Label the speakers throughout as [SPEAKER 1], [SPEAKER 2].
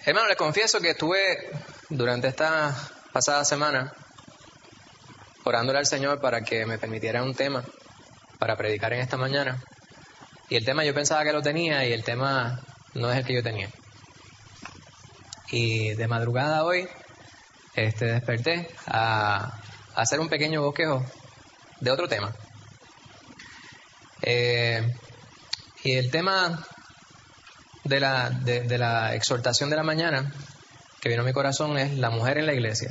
[SPEAKER 1] Hermano, les confieso que estuve durante esta pasada semana orándole al Señor para que me permitiera un tema para predicar en esta mañana. Y el tema yo pensaba que lo tenía y el tema no es el que yo tenía. Y de madrugada hoy desperté a hacer un pequeño bosquejo de otro tema. Y el tema de la exhortación de la mañana que vino a mi corazón es la mujer en la iglesia.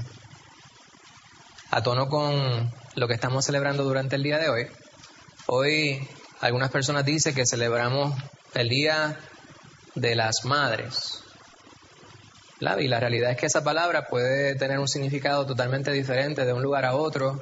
[SPEAKER 1] A tono con lo que estamos celebrando durante el día de hoy. Hoy algunas personas dicen que celebramos el Día de las Madres. Y la realidad es que esa palabra puede tener un significado totalmente diferente de un lugar a otro.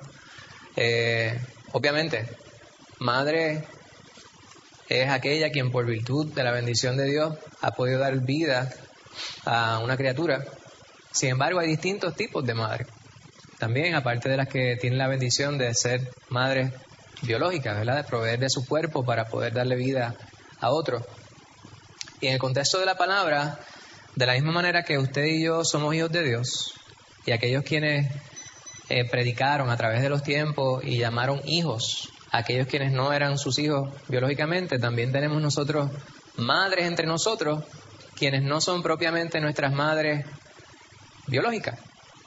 [SPEAKER 1] Obviamente, madre es aquella quien por virtud de la bendición de Dios ha podido dar vida a una criatura. Sin embargo, hay distintos tipos de madres. También, aparte de las que tienen la bendición de ser madres biológicas, ¿verdad? De proveer de su cuerpo para poder darle vida a otro. Y en el contexto de la palabra, de la misma manera que usted y yo somos hijos de Dios, y aquellos quienes predicaron a través de los tiempos y llamaron hijos a aquellos quienes no eran sus hijos biológicamente, también tenemos nosotros madres entre nosotros, quienes no son propiamente nuestras madres biológicas.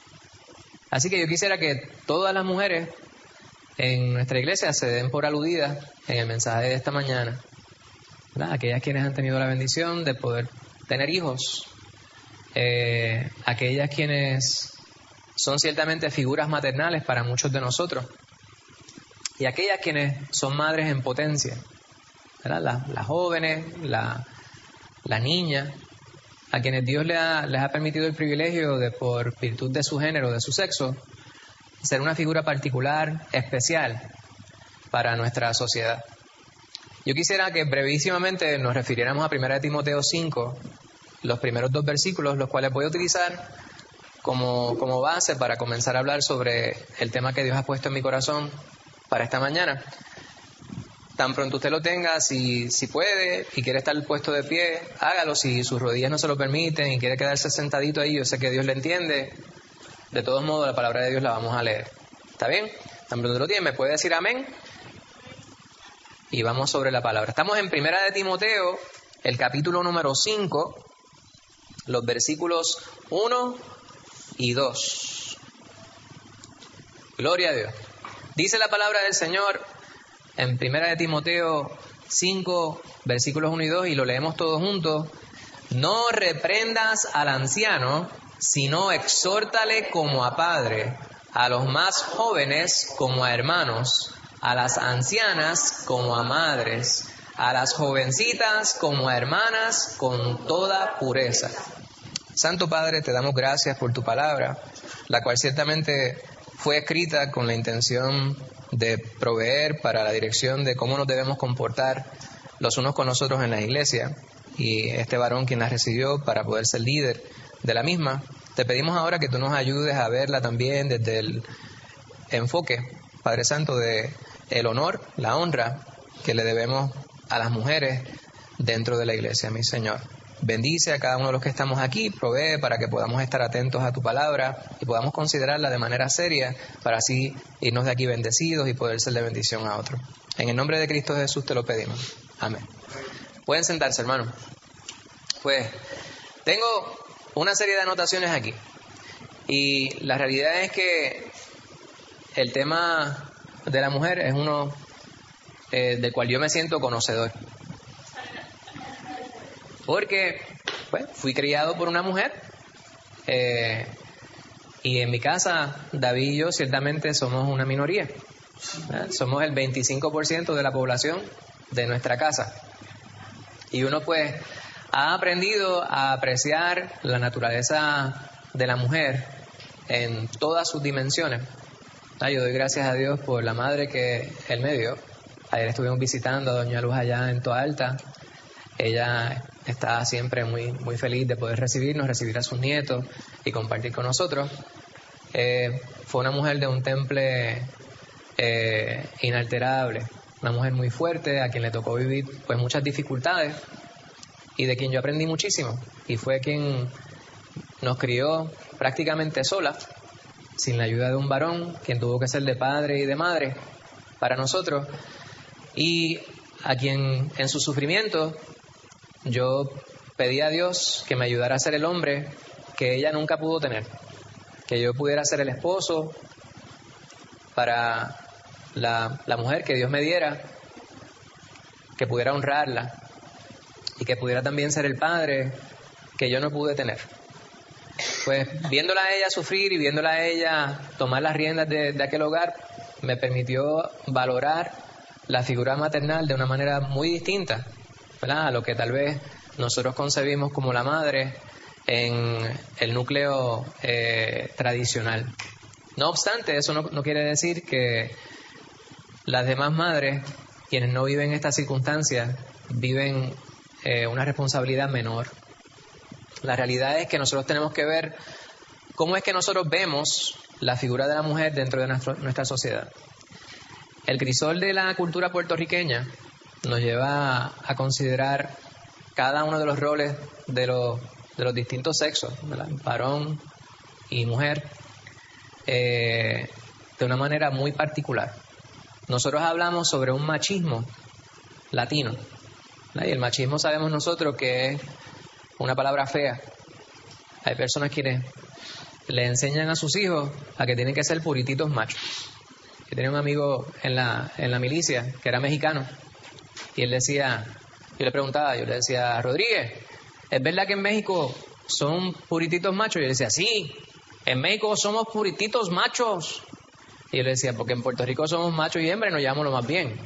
[SPEAKER 1] Así que yo quisiera que todas las mujeres en nuestra iglesia se den por aludidas en el mensaje de esta mañana, ¿verdad? Aquellas quienes han tenido la bendición de poder tener hijos, aquellas quienes son ciertamente figuras maternales para muchos de nosotros, y aquellas quienes son madres en potencia, ¿verdad? Las jóvenes, la niña, a quienes Dios les ha permitido el privilegio de, por virtud de su género, de su sexo, ser una figura particular, especial para nuestra sociedad. Yo quisiera que brevísimamente nos refiriéramos a 1 Timoteo 5, los primeros 2 versículos, los cuales voy a utilizar como base para comenzar a hablar sobre el tema que Dios ha puesto en mi corazón para esta mañana. Tan pronto usted lo tenga, si puede y quiere estar puesto de pie, hágalo. Si sus rodillas no se lo permiten y quiere quedarse sentadito ahí, yo sé que Dios le entiende. De todos modos, la palabra de Dios la vamos a leer. ¿Está bien? Tan pronto lo tiene, ¿me puede decir amén? Y vamos sobre la palabra. Estamos en 1 Timoteo, el capítulo número 5, los versículos 1 y 2. Gloria a Dios. Dice la palabra del Señor en 1 Timoteo 5, versículos 1 y 2, y lo leemos todos juntos. No reprendas al anciano, sino exhórtale como a padre, a los más jóvenes como a hermanos, a las ancianas como a madres, a las jovencitas como a hermanas con toda pureza. Santo Padre, te damos gracias por tu palabra, la cual ciertamente fue escrita con la intención de proveer para la dirección de cómo nos debemos comportar los unos con los otros en la iglesia, y este varón quien la recibió para poder ser líder de la misma. Te pedimos ahora que tú nos ayudes a verla también desde el enfoque, Padre Santo, de el honor, la honra que le debemos a las mujeres dentro de la iglesia, mi Señor. Bendice a cada uno de los que estamos aquí, provee para que podamos estar atentos a tu palabra y podamos considerarla de manera seria para así irnos de aquí bendecidos y poder ser de bendición a otros. En el nombre de Cristo Jesús te lo pedimos. Amén. Pueden sentarse, hermano. Pues tengo una serie de anotaciones aquí y la realidad es que el tema de la mujer es uno del cual yo me siento conocedor. Porque fui criado por una mujer y en mi casa David y yo ciertamente somos una minoría. Somos el 25% de la población de nuestra casa. Y uno ha aprendido a apreciar la naturaleza de la mujer en todas sus dimensiones. Yo doy gracias a Dios por la madre que Él me dio. Ayer estuvimos visitando a Doña Luz allá en Toa Alta. Ella está siempre muy, muy feliz de poder recibir a sus nietos y compartir con nosotros. Fue una mujer de un temple inalterable, una mujer muy fuerte a quien le tocó vivir muchas dificultades y de quien yo aprendí muchísimo. Y fue quien nos crió prácticamente sola, sin la ayuda de un varón, quien tuvo que ser de padre y de madre para nosotros, y a quien en su sufrimiento yo pedí a Dios que me ayudara a ser el hombre que ella nunca pudo tener, que yo pudiera ser el esposo para la mujer que Dios me diera, que pudiera honrarla y que pudiera también ser el padre que yo no pude tener. Pues viéndola a ella sufrir y viéndola a ella tomar las riendas de aquel hogar, me permitió valorar la figura maternal de una manera muy distinta, ¿verdad?, a lo que tal vez nosotros concebimos como la madre en el núcleo tradicional. No obstante, eso no quiere decir que las demás madres, quienes no viven estas circunstancias, viven una responsabilidad menor. La realidad es que nosotros tenemos que ver cómo es que nosotros vemos la figura de la mujer dentro de nuestra sociedad. El crisol de la cultura puertorriqueña nos lleva a considerar cada uno de los roles de los distintos sexos, ¿verdad?, varón y mujer, de una manera muy particular. Nosotros hablamos sobre un machismo latino, ¿verdad? Y el machismo sabemos nosotros que es una palabra fea. Hay personas quienes le enseñan a sus hijos a que tienen que ser purititos machos. Yo tenía un amigo en la milicia que era mexicano y él decía, yo le decía, Rodríguez, ¿es verdad que en México son purititos machos? Y él decía, sí, en México somos purititos machos. Y yo le decía, porque en Puerto Rico somos machos y hembras y nos llevamos lo más bien.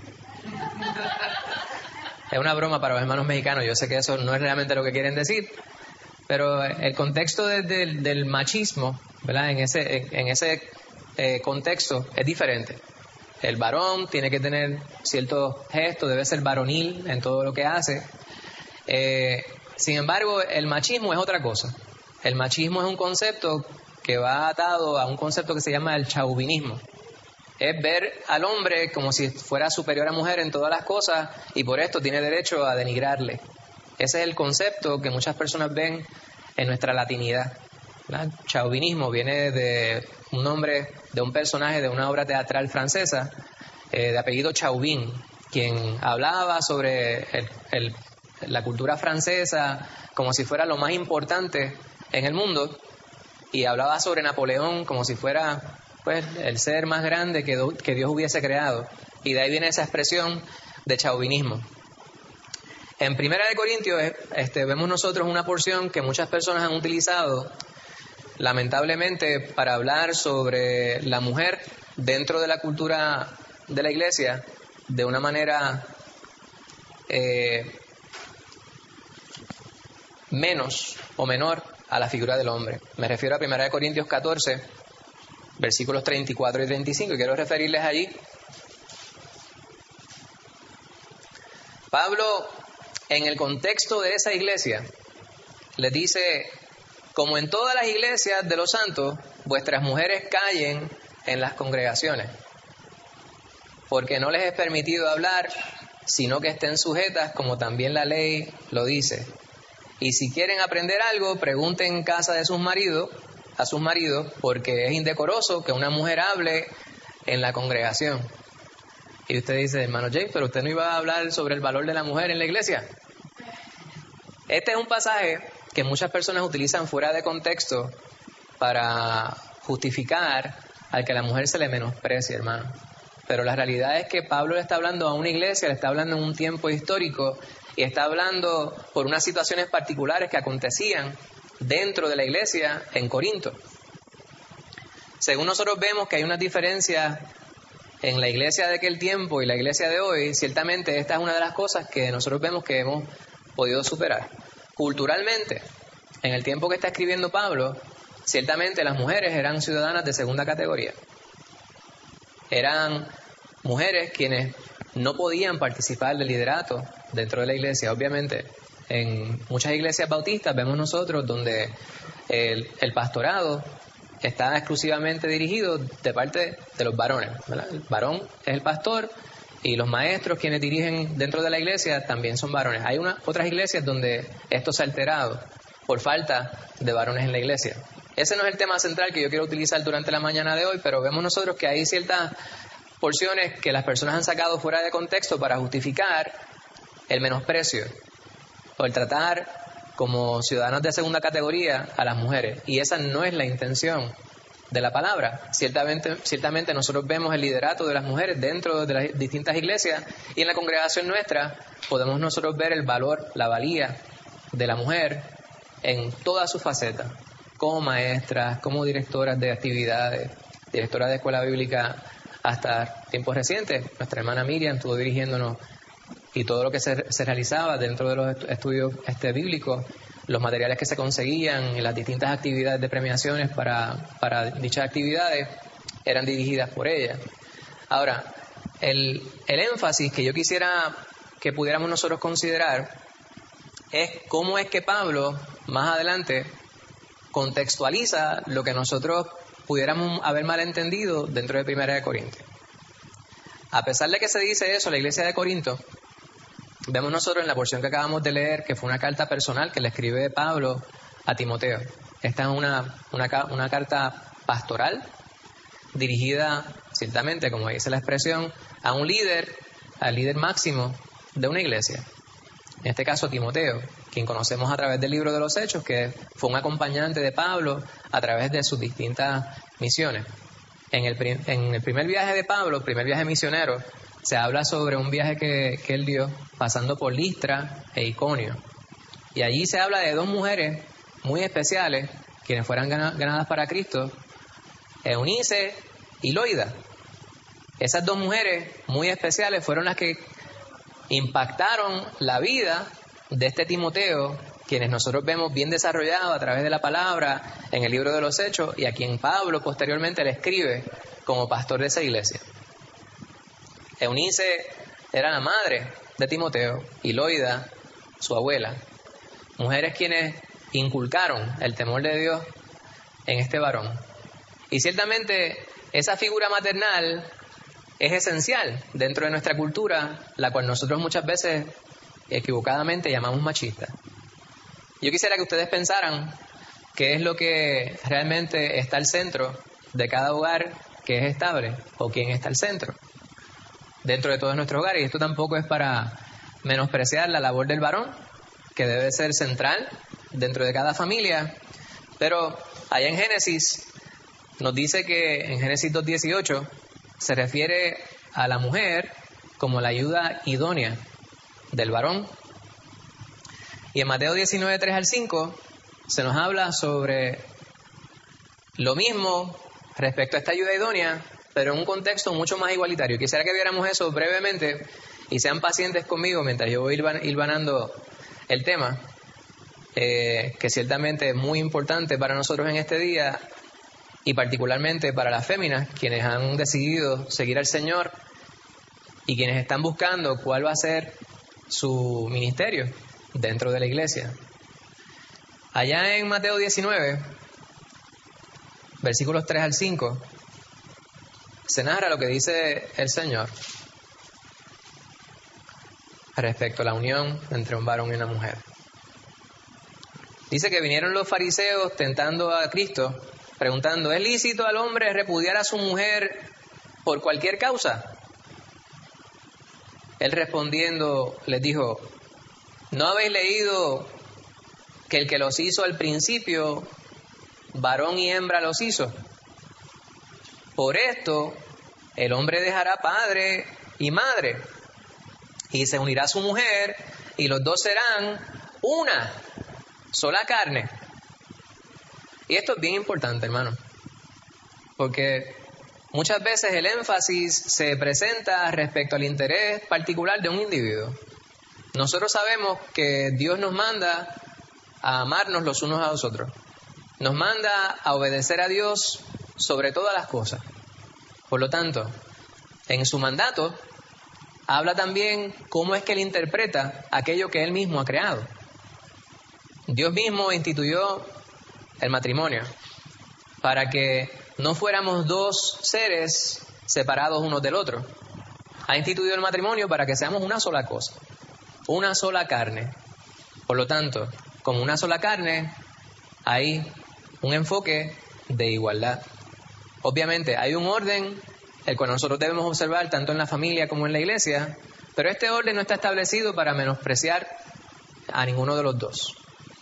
[SPEAKER 1] Es una broma para los hermanos mexicanos, yo sé que eso no es realmente lo que quieren decir, pero el contexto del machismo, ¿verdad?, en ese contexto es diferente. El varón tiene que tener ciertos gestos, debe ser varonil en todo lo que hace. Sin embargo, el machismo es otra cosa. El machismo es un concepto que va atado a un concepto que se llama el chauvinismo. Es ver al hombre como si fuera superior a la mujer en todas las cosas y por esto tiene derecho a denigrarle. Ese es el concepto que muchas personas ven en nuestra latinidad. ¿Verdad? Chauvinismo viene de un nombre de un personaje de una obra teatral francesa de apellido Chauvin, quien hablaba sobre la cultura francesa como si fuera lo más importante en el mundo y hablaba sobre Napoleón como si fuera pues el ser más grande que Dios hubiese creado, y de ahí viene esa expresión de chauvinismo. En 1 Corintios vemos nosotros una porción que muchas personas han utilizado lamentablemente para hablar sobre la mujer dentro de la cultura de la iglesia de una manera menos o menor a la figura del hombre. Me refiero a 1 Corintios 14, versículos 34 y 35, y quiero referirles allí. Pablo, en el contexto de esa iglesia, les dice, como en todas las iglesias de los santos, vuestras mujeres callen en las congregaciones, porque no les es permitido hablar, sino que estén sujetas, como también la ley lo dice. Y si quieren aprender algo, pregunten en casa de a sus maridos, porque es indecoroso que una mujer hable en la congregación. Y usted dice, hermano James, pero usted no iba a hablar sobre el valor de la mujer en la iglesia. Este es un pasaje que muchas personas utilizan fuera de contexto para justificar al que la mujer se le menosprecie, hermano. Pero la realidad es que Pablo le está hablando a una iglesia, le está hablando en un tiempo histórico y está hablando por unas situaciones particulares que acontecían dentro de la iglesia en Corinto. Según nosotros vemos que hay una diferencia en la iglesia de aquel tiempo y la iglesia de hoy, ciertamente esta es una de las cosas que nosotros vemos que hemos podido superar. Culturalmente, en el tiempo que está escribiendo Pablo, ciertamente las mujeres eran ciudadanas de segunda categoría. Eran mujeres quienes no podían participar del liderato dentro de la iglesia. Obviamente, en muchas iglesias bautistas vemos nosotros donde el pastorado está exclusivamente dirigido de parte de los varones, ¿verdad? El varón es el pastor y los maestros quienes dirigen dentro de la iglesia también son varones. Hay otras iglesias donde esto se ha alterado por falta de varones en la iglesia. Ese no es el tema central que yo quiero utilizar durante la mañana de hoy, pero vemos nosotros que hay ciertas porciones que las personas han sacado fuera de contexto para justificar el menosprecio o el tratar como ciudadanos de segunda categoría a las mujeres. Y esa no es la intención de la palabra. Ciertamente nosotros vemos el liderato de las mujeres dentro de las distintas iglesias, y en la congregación nuestra podemos nosotros ver el valor, la valía de la mujer en todas sus facetas, como maestras, como directoras de actividades, directoras de escuela bíblica. Hasta tiempos recientes, nuestra hermana Miriam estuvo dirigiéndonos, y todo lo que se realizaba dentro de los estudios bíblicos, los materiales que se conseguían en las distintas actividades de premiaciones para dichas actividades, eran dirigidas por ella. Ahora, el énfasis que yo quisiera que pudiéramos nosotros considerar es cómo es que Pablo, más adelante, contextualiza lo que nosotros pudiéramos haber malentendido dentro de 1 Corintios. A pesar de que se dice eso, la iglesia de Corinto, vemos nosotros en la porción que acabamos de leer que fue una carta personal que le escribe Pablo a Timoteo. Esta es una carta pastoral dirigida, ciertamente, como dice la expresión, a un líder, al líder máximo de una iglesia. En este caso, Timoteo, quien conocemos a través del libro de los Hechos, que fue un acompañante de Pablo a través de sus distintas misiones. En el primer viaje de Pablo, el primer viaje misionero, se habla sobre un viaje que él dio pasando por Listra e Iconio. Y allí se habla de dos mujeres muy especiales, quienes fueran ganadas para Cristo, Eunice y Loida. Esas dos mujeres muy especiales fueron las que impactaron la vida de este Timoteo, quienes nosotros vemos bien desarrollado a través de la palabra en el libro de los Hechos, y a quien Pablo posteriormente le escribe como pastor de esa iglesia. Eunice era la madre de Timoteo y Loida su abuela, mujeres quienes inculcaron el temor de Dios en este varón. Y ciertamente esa figura maternal es esencial dentro de nuestra cultura, la cual nosotros muchas veces equivocadamente llamamos machista. Yo quisiera que ustedes pensaran qué es lo que realmente está al centro de cada hogar que es estable, o quién está al centro dentro de todos nuestros hogares. Y esto tampoco es para menospreciar la labor del varón, que debe ser central dentro de cada familia, pero allá en Génesis nos dice que en Génesis 2:18 se refiere a la mujer como la ayuda idónea del varón. Y en Mateo 19:3-5 se nos habla sobre lo mismo respecto a esta ayuda idónea, pero en un contexto mucho más igualitario. Quisiera que viéramos eso brevemente y sean pacientes conmigo mientras yo voy hilvanando el tema, que ciertamente es muy importante para nosotros en este día, y particularmente para las féminas, quienes han decidido seguir al Señor y quienes están buscando cuál va a ser su ministerio dentro de la iglesia. Allá en Mateo 19, versículos 3-5, se narra lo que dice el Señor respecto a la unión entre un varón y una mujer. Dice que vinieron los fariseos tentando a Cristo, preguntando: ¿es lícito al hombre repudiar a su mujer por cualquier causa? Él respondiendo les dijo: ¿no habéis leído que el que los hizo al principio, varón y hembra los hizo? Por esto el hombre dejará padre y madre y se unirá a su mujer, y los dos serán una sola carne. Y esto es bien importante, hermano, porque muchas veces el énfasis se presenta respecto al interés particular de un individuo. Nosotros sabemos que Dios nos manda a amarnos los unos a los otros. Nos manda a obedecer a Dios sobre todas las cosas. Por lo tanto, en su mandato habla también cómo es que Él interpreta aquello que Él mismo ha creado. Dios mismo instituyó el matrimonio para que no fuéramos dos seres separados unos del otro. Ha instituido el matrimonio para que seamos una sola cosa, una sola carne. Por lo tanto, como una sola carne, hay un enfoque de igualdad. Obviamente hay un orden, el cual nosotros debemos observar tanto en la familia como en la iglesia, pero este orden no está establecido para menospreciar a ninguno de los dos.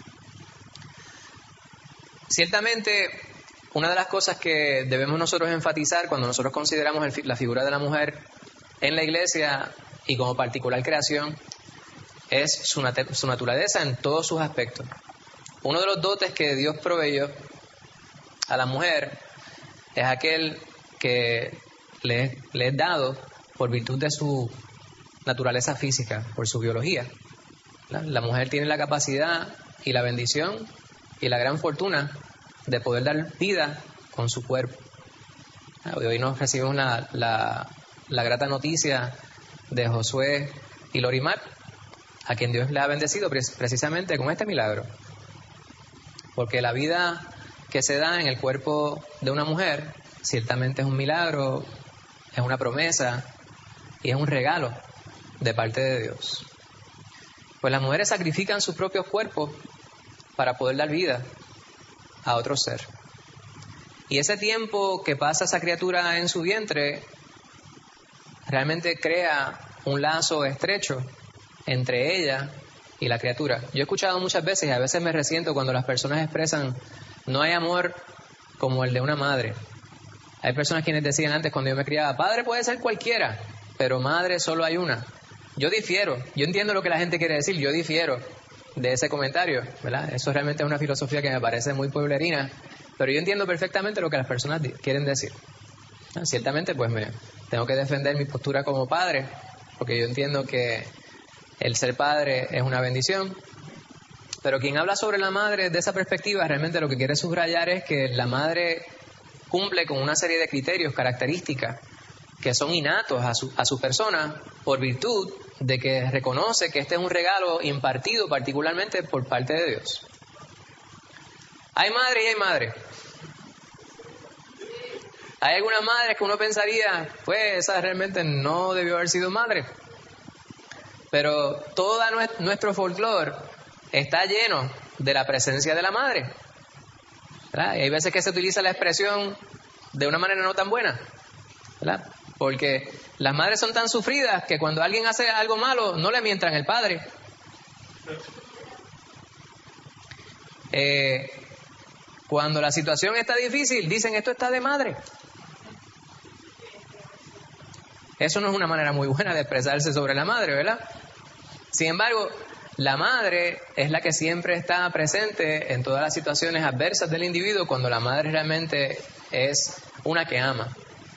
[SPEAKER 1] Ciertamente, una de las cosas que debemos nosotros enfatizar cuando nosotros consideramos la figura de la mujer en la iglesia y como particular creación es su naturaleza en todos sus aspectos. Uno de los dotes que Dios proveyó a la mujer es aquel que le es dado por virtud de su naturaleza física, por su biología. La mujer tiene la capacidad y la bendición y la gran fortuna de poder dar vida con su cuerpo. Hoy nos recibimos la grata noticia de Josué y Lorimar, a quien Dios le ha bendecido precisamente con este milagro. Porque la vida que se da en el cuerpo de una mujer ciertamente es un milagro, es una promesa y es un regalo de parte de Dios. Pues las mujeres sacrifican sus propios cuerpos para poder dar vida a otro ser. Y ese tiempo que pasa esa criatura en su vientre realmente crea un lazo estrecho entre ella y la criatura. Yo he escuchado muchas veces y a veces me resiento cuando las personas expresan: no hay amor como el de una madre. Hay personas quienes decían antes, cuando yo me criaba: padre puede ser cualquiera, pero madre solo hay una. Yo difiero, yo entiendo lo que la gente quiere decir, yo difiero de ese comentario, ¿verdad? Eso realmente es una filosofía que me parece muy pueblerina, pero yo entiendo perfectamente lo que las personas quieren decir. Ciertamente pues tengo que defender mi postura como padre, porque yo entiendo que el ser padre es una bendición, pero quien habla sobre la madre desde esa perspectiva realmente lo que quiere subrayar es que la madre cumple con una serie de criterios, características que son innatos a su persona por virtud de que reconoce que este es un regalo impartido particularmente por parte de Dios. Hay madre y hay madre. Hay algunas madres que uno pensaría, pues esa realmente no debió haber sido madre. Pero todo nuestro folclore está lleno de la presencia de la madre, ¿verdad? Y hay veces que se utiliza la expresión de una manera no tan buena, ¿verdad? Porque las madres son tan sufridas que cuando alguien hace algo malo no le mientan el padre. Cuando la situación está difícil dicen: esto está de madre. Eso no es una manera muy buena de expresarse sobre la madre, ¿verdad? Sin embargo, la madre es la que siempre está presente en todas las situaciones adversas del individuo, cuando la madre realmente es una que ama.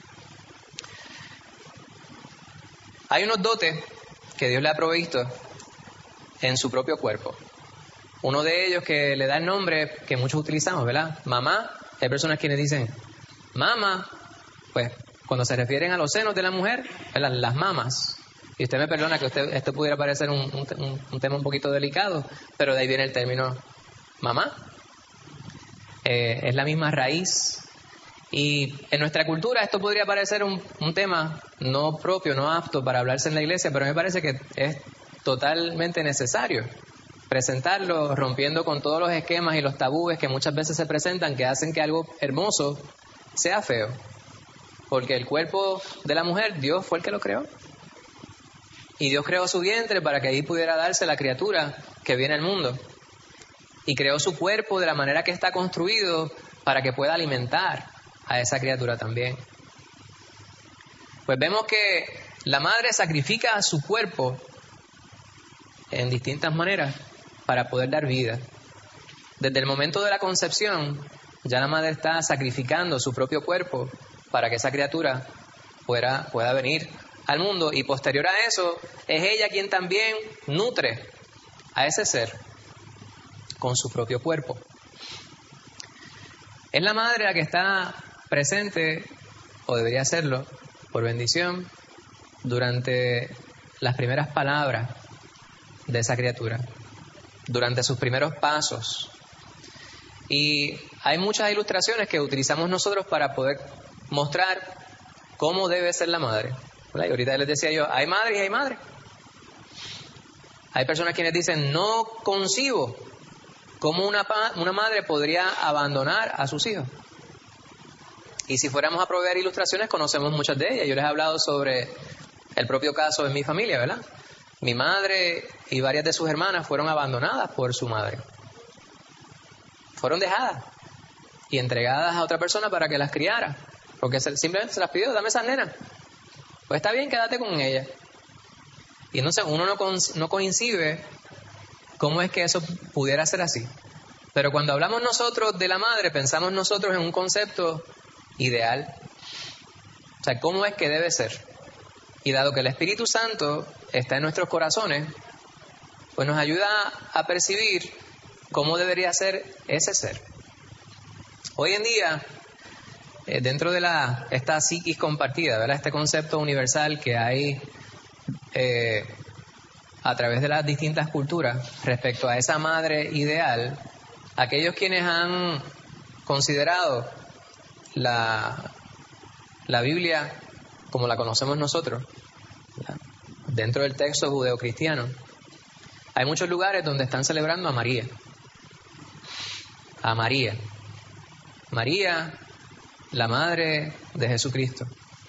[SPEAKER 1] Hay unos dotes que Dios le ha provisto en su propio cuerpo. Uno de ellos que le da el nombre que muchos utilizamos, ¿verdad? Mamá. Hay personas quienes dicen mama, pues cuando se refieren a los senos de la mujer, ¿verdad? Las mamas. Y usted me perdona que esto pudiera parecer un tema un poquito delicado, pero de ahí viene el término mamá. Es la misma raíz. Y en nuestra cultura esto podría parecer un tema no propio, no apto para hablarse en la iglesia, pero me parece que es totalmente necesario presentarlo, rompiendo con todos los esquemas y los tabúes que muchas veces se presentan, que hacen que algo hermoso sea feo. Porque el cuerpo de la mujer, Dios fue el que lo creó. Y Dios creó su vientre para que ahí pudiera darse la criatura que viene al mundo. Y creó su cuerpo de la manera que está construido para que pueda alimentar a esa criatura también. Pues vemos que la madre sacrifica su cuerpo en distintas maneras para poder dar vida. Desde el momento de la concepción, ya la madre está sacrificando su propio cuerpo para que esa criatura pueda venir al mundo, y posterior a eso es ella quien también nutre a ese ser con su propio cuerpo. Es la madre la que está presente, o debería serlo, por bendición, durante las primeras palabras de esa criatura, durante sus primeros pasos. Y hay muchas ilustraciones que utilizamos nosotros para poder mostrar cómo debe ser la madre. Y ahorita les decía yo, hay madre y hay madre. Hay personas quienes dicen, no concibo ¿cómo una madre podría abandonar a sus hijos? Y si fuéramos a proveer ilustraciones, conocemos muchas de ellas. Yo les he hablado sobre el propio caso de mi familia, ¿verdad? Mi madre y varias de sus hermanas fueron abandonadas por su madre. Fueron dejadas y entregadas a otra persona para que las criara. Porque simplemente se las pidió, dame esas nenas. Pues está bien, quédate con ellas. Y entonces uno no coincide cómo es que eso pudiera ser así. Pero cuando hablamos nosotros de la madre, pensamos nosotros en un concepto ideal. O sea, ¿cómo es que debe ser? Y dado que el Espíritu Santo está en nuestros corazones, pues nos ayuda a percibir cómo debería ser ese ser. Hoy en día, dentro de esta psiquis compartida, ¿verdad? Este concepto universal que hay a través de las distintas culturas respecto a esa madre ideal, aquellos quienes han considerado la Biblia como la conocemos nosotros, ¿verdad? Dentro del texto judeocristiano, hay muchos lugares donde están celebrando a María. A María. María, la madre de Jesucristo.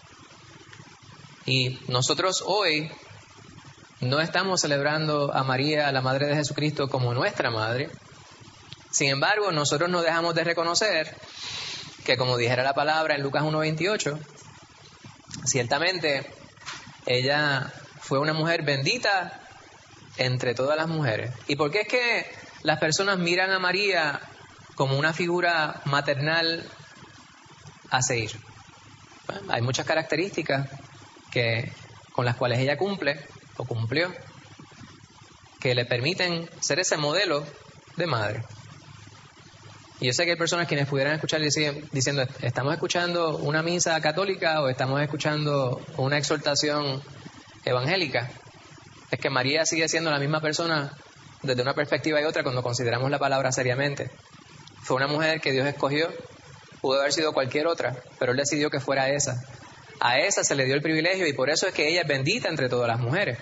[SPEAKER 1] Y nosotros hoy no estamos celebrando a María, la madre de Jesucristo, como nuestra madre. Sin embargo, nosotros no dejamos de reconocer que, como dijera la palabra en Lucas 1:28, ciertamente ella fue una mujer bendita entre todas las mujeres. ¿Y por qué es que las personas miran a María como una figura maternal a seguir? Bueno, hay muchas características con las cuales ella cumplió, que le permiten ser ese modelo de madre. Y yo sé que hay personas quienes pudieran escuchar diciendo, ¿estamos escuchando una misa católica o estamos escuchando una exhortación evangélica? Es que María sigue siendo la misma persona desde una perspectiva y otra cuando consideramos la palabra seriamente. Fue una mujer que Dios escogió, pudo haber sido cualquier otra, pero Él decidió que fuera esa. A esa se le dio el privilegio y por eso es que ella es bendita entre todas las mujeres.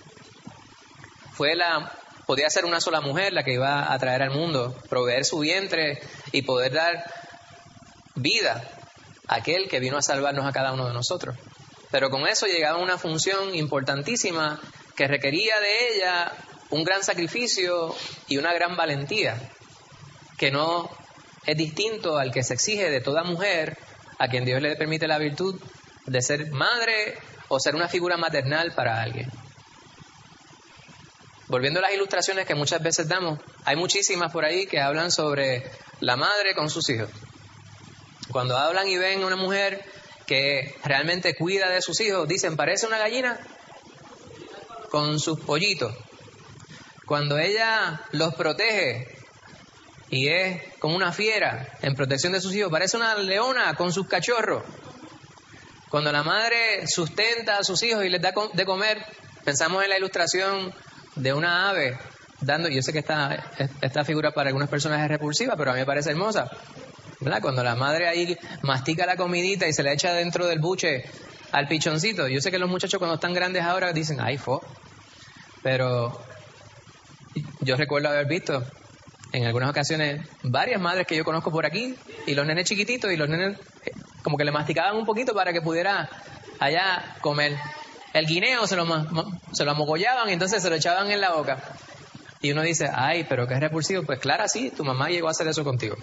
[SPEAKER 1] Podía ser una sola mujer la que iba a traer al mundo, proveer su vientre y poder dar vida a aquel que vino a salvarnos a cada uno de nosotros. Pero con eso llegaba una función importantísima que requería de ella un gran sacrificio y una gran valentía, que no es distinto al que se exige de toda mujer a quien Dios le permite la virtud de ser madre o ser una figura maternal para alguien. Volviendo a las ilustraciones que muchas veces damos, hay muchísimas por ahí que hablan sobre la madre con sus hijos. Cuando hablan y ven a una mujer que realmente cuida de sus hijos, dicen, parece una gallina con sus pollitos. Cuando ella los protege y es como una fiera en protección de sus hijos, parece una leona con sus cachorros. Cuando la madre sustenta a sus hijos y les da de comer, pensamos en la ilustración de una ave dando, yo sé que esta figura para algunas personas es repulsiva, pero a mí me parece hermosa, ¿verdad? Cuando la madre ahí mastica la comidita y se la echa dentro del buche al pichoncito. Yo sé que los muchachos cuando están grandes ahora dicen, ¡ay, pero yo recuerdo haber visto en algunas ocasiones varias madres que yo conozco por aquí y los nenes chiquititos y los nenes como que le masticaban un poquito para que pudiera allá comer. El guineo se lo amogollaban y entonces se lo echaban en la boca. Y uno dice, ay, pero qué repulsivo. Pues claro, sí, tu mamá llegó a hacer eso contigo.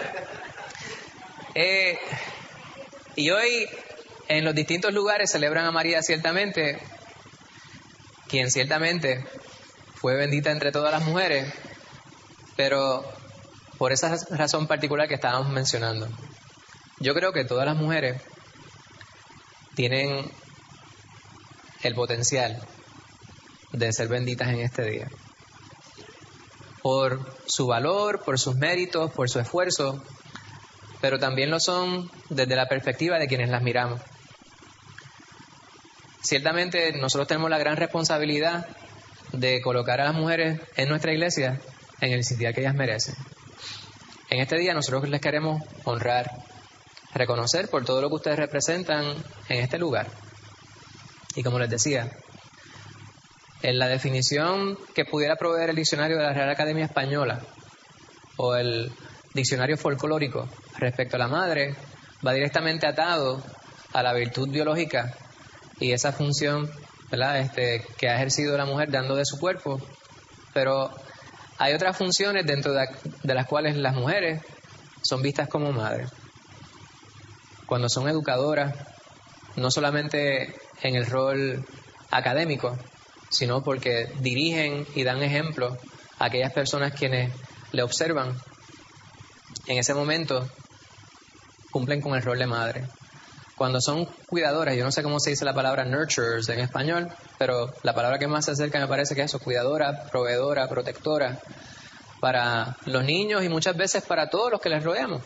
[SPEAKER 1] Y hoy en los distintos lugares celebran a María ciertamente, quien ciertamente fue bendita entre todas las mujeres, pero por esa razón particular que estábamos mencionando. Yo creo que todas las mujeres tienen el potencial de ser benditas en este día. Por su valor, por sus méritos, por su esfuerzo, pero también lo son desde la perspectiva de quienes las miramos. Ciertamente nosotros tenemos la gran responsabilidad de colocar a las mujeres en nuestra iglesia en el sitio que ellas merecen. En este día nosotros les queremos honrar, reconocer por todo lo que ustedes representan en este lugar. Y como les decía, en la definición que pudiera proveer el diccionario de la Real Academia Española o el diccionario folclórico respecto a la madre va directamente atado a la virtud biológica y esa función, ¿verdad? Que ha ejercido la mujer dando de su cuerpo, pero hay otras funciones dentro de las cuales las mujeres son vistas como madres. Cuando son educadoras, no solamente en el rol académico, sino porque dirigen y dan ejemplo a aquellas personas quienes le observan. En ese momento cumplen con el rol de madre. Cuando son cuidadoras, yo no sé cómo se dice la palabra nurturers en español, pero la palabra que más se acerca me parece que es eso, cuidadora, proveedora, protectora, para los niños y muchas veces para todos los que les rodeamos.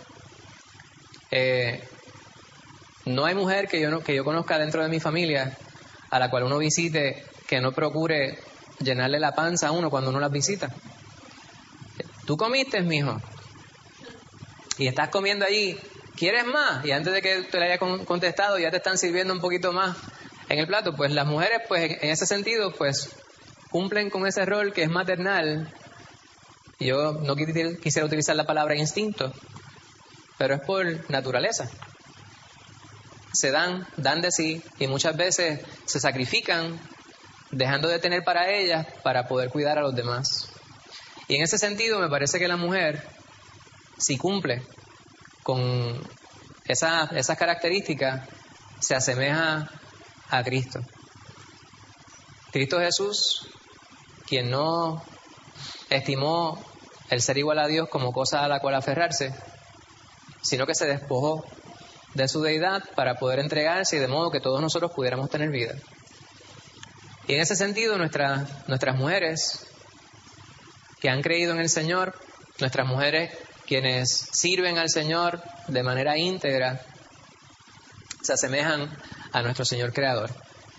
[SPEAKER 1] No hay mujer que yo conozca dentro de mi familia a la cual uno visite que no procure llenarle la panza a uno cuando uno las visita. ¿Tú comiste, mijo? Y estás comiendo allí, ¿quieres más? Y antes de que te le haya contestado ya te están sirviendo un poquito más en el plato. Pues las mujeres, pues en ese sentido, pues cumplen con ese rol que es maternal. Yo no quisiera utilizar la palabra instinto, pero es por naturaleza. Se dan de sí y muchas veces se sacrifican dejando de tener para ellas para poder cuidar a los demás. Y en ese sentido me parece que la mujer, si cumple con esas características, se asemeja a Cristo. Cristo Jesús, quien no estimó el ser igual a Dios como cosa a la cual aferrarse, sino que se despojó de su deidad para poder entregarse y de modo que todos nosotros pudiéramos tener vida. Y en ese sentido nuestras mujeres que han creído en el Señor, nuestras mujeres quienes sirven al Señor de manera íntegra, se asemejan a nuestro Señor Creador.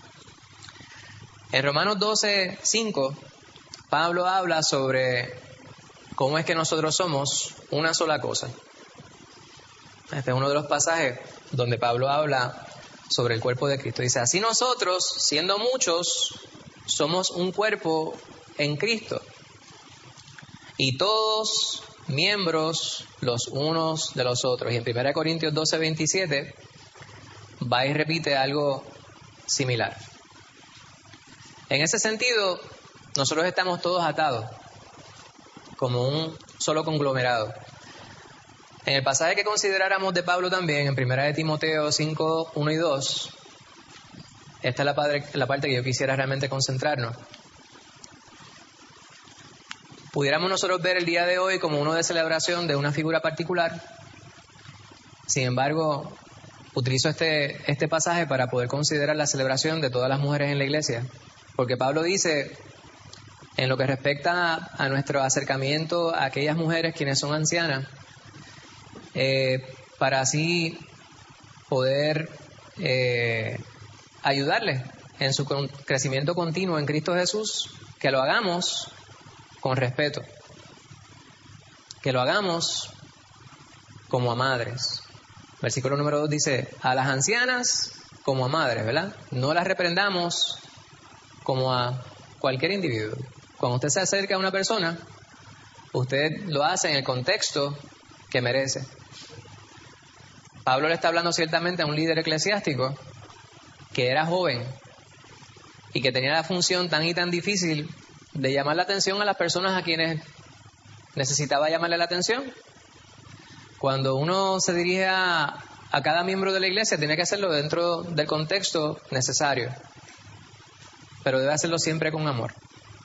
[SPEAKER 1] En Romanos 12:5, Pablo habla sobre cómo es que nosotros somos una sola cosa. Este es uno de los pasajes donde Pablo habla sobre el cuerpo de Cristo. Dice, así nosotros, siendo muchos, somos un cuerpo en Cristo. Y todos miembros los unos de los otros. Y en 1 Corintios 12:27 va y repite algo similar. En ese sentido, nosotros estamos todos atados como un solo conglomerado. En el pasaje que consideráramos de Pablo también, en 1 Timoteo 5:1 y 2, esta es la parte que yo quisiera realmente concentrarnos. Pudiéramos nosotros ver el día de hoy como uno de celebración de una figura particular. Sin embargo, utilizo este pasaje para poder considerar la celebración de todas las mujeres en la iglesia. Porque Pablo dice, en lo que respecta a nuestro acercamiento a aquellas mujeres quienes son ancianas, para así poder ayudarles en su crecimiento continuo en Cristo Jesús, que lo hagamos con respeto, que lo hagamos como a madres. Versículo número 2 dice, a las ancianas como a madres, ¿verdad? No las reprendamos como a cualquier individuo. Cuando usted se acerca a una persona, usted lo hace en el contexto que merece. Pablo le está hablando ciertamente a un líder eclesiástico que era joven y que tenía la función tan y tan difícil de llamar la atención a las personas a quienes necesitaba llamarle la atención. Cuando uno se dirige a cada miembro de la iglesia, tiene que hacerlo dentro del contexto necesario, pero debe hacerlo siempre con amor.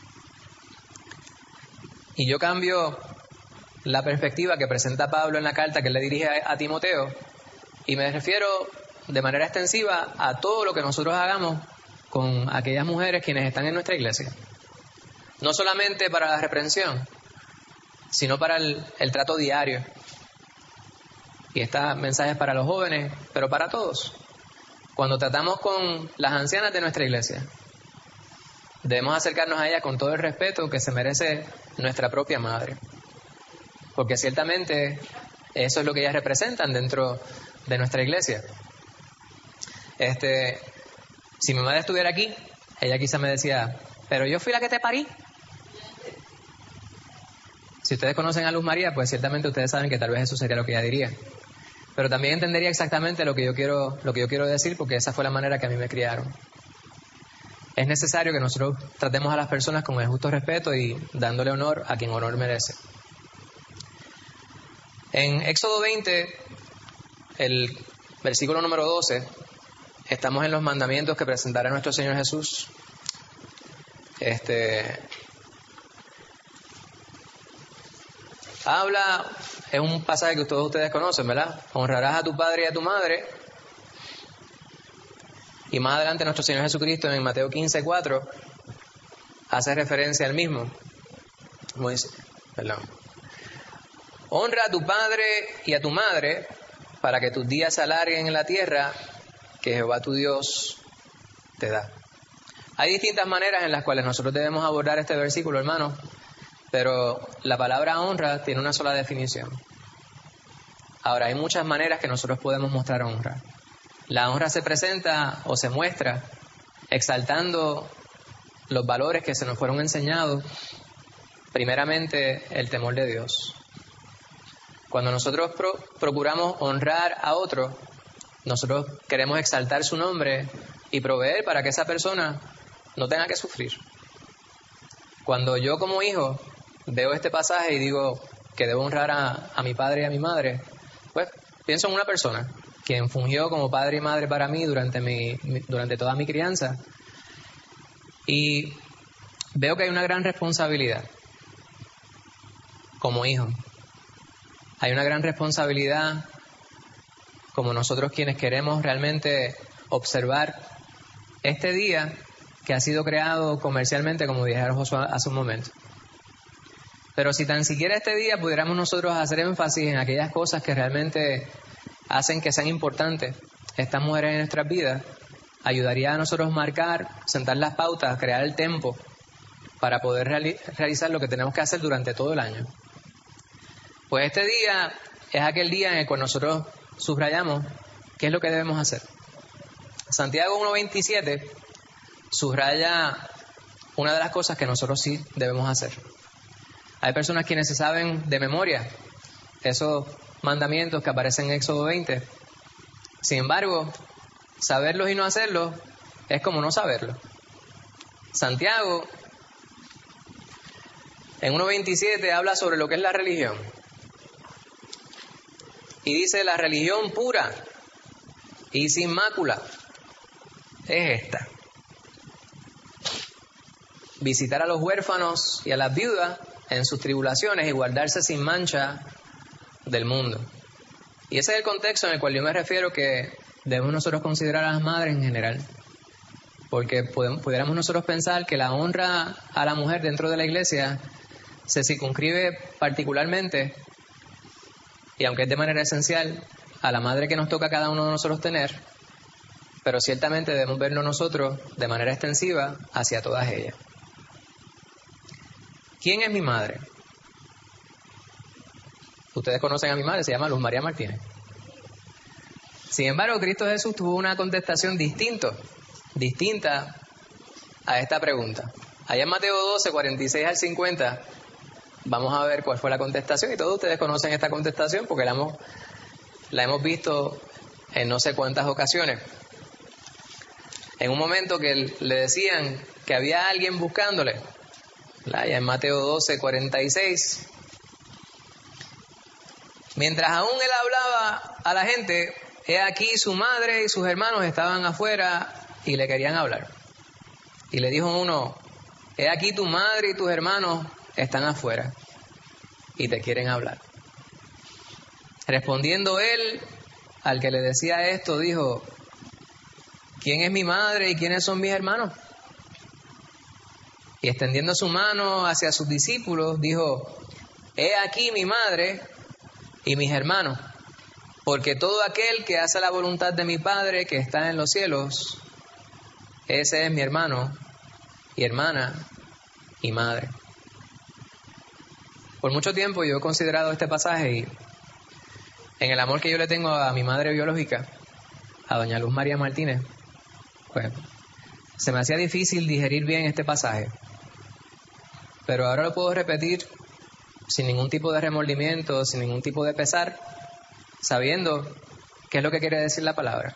[SPEAKER 1] Y yo cambio la perspectiva que presenta Pablo en la carta que le dirige a Timoteo y me refiero de manera extensiva a todo lo que nosotros hagamos con aquellas mujeres quienes están en nuestra iglesia. No solamente para la reprensión, sino para el trato diario. Y este mensaje es para los jóvenes, pero para todos. Cuando tratamos con las ancianas de nuestra iglesia, debemos acercarnos a ellas con todo el respeto que se merece nuestra propia madre. Porque ciertamente eso es lo que ellas representan dentro de nuestra iglesia. Si mi madre estuviera aquí, ella quizá me decía, pero yo fui la que te parí. Si ustedes conocen a Luz María, pues ciertamente ustedes saben que tal vez eso sería lo que ella diría. Pero también entendería exactamente lo que yo quiero decir, porque esa fue la manera que a mí me criaron. Es necesario que nosotros tratemos a las personas con el justo respeto y dándole honor a quien honor merece. En Éxodo 20, el versículo número 12, estamos en los mandamientos que presentará nuestro Señor Jesús. Es un pasaje que todos ustedes conocen, ¿verdad? Honrarás a tu padre y a tu madre. Y más adelante nuestro Señor Jesucristo en Mateo 15:4 hace referencia al mismo. Honra a tu padre y a tu madre para que tus días se alarguen en la tierra que Jehová tu Dios te da. Hay distintas maneras en las cuales nosotros debemos abordar este versículo, hermanos, pero la palabra honra tiene una sola definición. Ahora, hay muchas maneras que nosotros podemos mostrar honra. La honra se presenta o se muestra exaltando los valores que se nos fueron enseñados, primeramente el temor de Dios. Cuando nosotros procuramos honrar a otro, nosotros queremos exaltar su nombre y proveer para que esa persona no tenga que sufrir. Cuando yo como hijo veo este pasaje y digo que debo honrar a mi padre y a mi madre, pues pienso en una persona quien fungió como padre y madre para mí durante toda mi crianza, y veo que hay una gran responsabilidad como hijo. Hay una gran responsabilidad como nosotros quienes queremos realmente observar este día que ha sido creado comercialmente, como dijeron Josué hace un momento. Pero si tan siquiera este día pudiéramos nosotros hacer énfasis en aquellas cosas que realmente hacen que sean importantes estas mujeres en nuestras vidas, ayudaría a nosotros marcar, sentar las pautas, crear el tempo para poder realizar lo que tenemos que hacer durante todo el año. Pues este día es aquel día en el cual nosotros subrayamos qué es lo que debemos hacer. Santiago 1:27 subraya una de las cosas que nosotros sí debemos hacer. Hay personas quienes se saben de memoria esos mandamientos que aparecen en Éxodo 20. Sin embargo, saberlos y no hacerlos es como no saberlos. Santiago en 1:27 habla sobre lo que es la religión. Y dice: la religión pura y sin mácula es esta: visitar a los huérfanos y a las viudas en sus tribulaciones y guardarse sin mancha del mundo. Y ese es el contexto en el cual yo me refiero que debemos nosotros considerar a las madres en general. Porque pudiéramos nosotros pensar que la honra a la mujer dentro de la iglesia se circunscribe particularmente, y aunque es de manera esencial, a la madre que nos toca a cada uno de nosotros tener, pero ciertamente debemos verlo nosotros de manera extensiva hacia todas ellas. ¿Quién es mi madre? Ustedes conocen a mi madre, se llama Luz María Martínez. Sin embargo, Cristo Jesús tuvo una contestación distinta a esta pregunta. Allá en Mateo 12, 46 al 50, vamos a ver cuál fue la contestación, y todos ustedes conocen esta contestación porque la hemos visto en no sé cuántas ocasiones. En un momento que le decían que había alguien buscándole, allá en Mateo 12, 46, mientras aún él hablaba a la gente, he aquí su madre y sus hermanos estaban afuera y le querían hablar. Y le dijo uno: he aquí tu madre y tus hermanos están afuera y te quieren hablar. Respondiendo él al que le decía esto, dijo: ¿quién es mi madre y quiénes son mis hermanos? Y extendiendo su mano hacia sus discípulos, dijo: he aquí mi madre y mis hermanos, porque todo aquel que hace la voluntad de mi Padre que está en los cielos, ese es mi hermano y hermana y madre. Por mucho tiempo yo he considerado este pasaje, y en el amor que yo le tengo a mi madre biológica, a doña Luz María Martínez, pues se me hacía difícil digerir bien este pasaje. Pero ahora lo puedo repetir sin ningún tipo de remordimiento, sin ningún tipo de pesar, sabiendo qué es lo que quiere decir la palabra.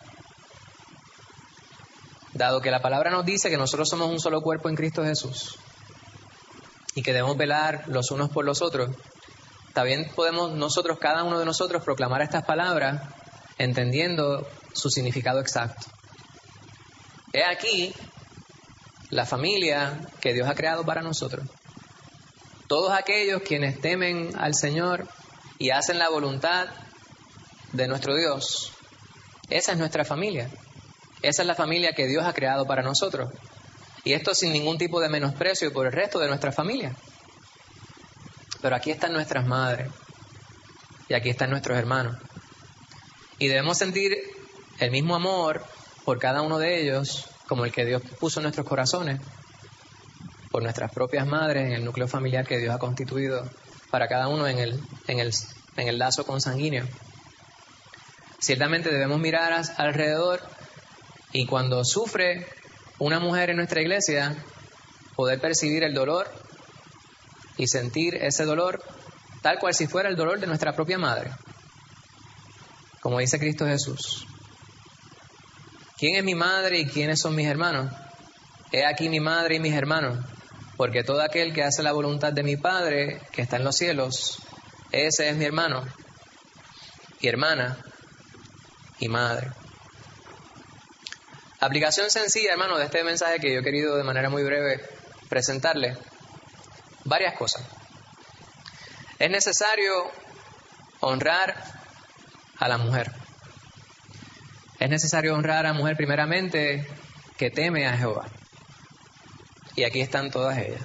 [SPEAKER 1] Dado que la palabra nos dice que nosotros somos un solo cuerpo en Cristo Jesús y que debemos velar los unos por los otros, también podemos nosotros, cada uno de nosotros, proclamar estas palabras entendiendo su significado exacto. He aquí la familia que Dios ha creado para nosotros. Todos aquellos quienes temen al Señor y hacen la voluntad de nuestro Dios, esa es nuestra familia. Esa es la familia que Dios ha creado para nosotros. Y esto sin ningún tipo de menosprecio por el resto de nuestra familia. Pero aquí están nuestras madres. Y aquí están nuestros hermanos. Y debemos sentir el mismo amor por cada uno de ellos, como el que Dios puso en nuestros corazones, por nuestras propias madres, en el núcleo familiar que Dios ha constituido para cada uno en el lazo consanguíneo. Ciertamente debemos mirar alrededor y cuando sufre una mujer en nuestra iglesia, poder percibir el dolor y sentir ese dolor tal cual si fuera el dolor de nuestra propia madre. Como dice Cristo Jesús. ¿Quién es mi madre y quiénes son mis hermanos? He aquí mi madre y mis hermanos, porque todo aquel que hace la voluntad de mi Padre, que está en los cielos, ese es mi hermano, y hermana, y madre. Aplicación sencilla, hermano, de este mensaje que yo he querido de manera muy breve presentarle. Varias cosas. Es necesario honrar a la mujer. Es necesario honrar a la mujer primeramente que teme a Jehová. Y aquí están todas ellas.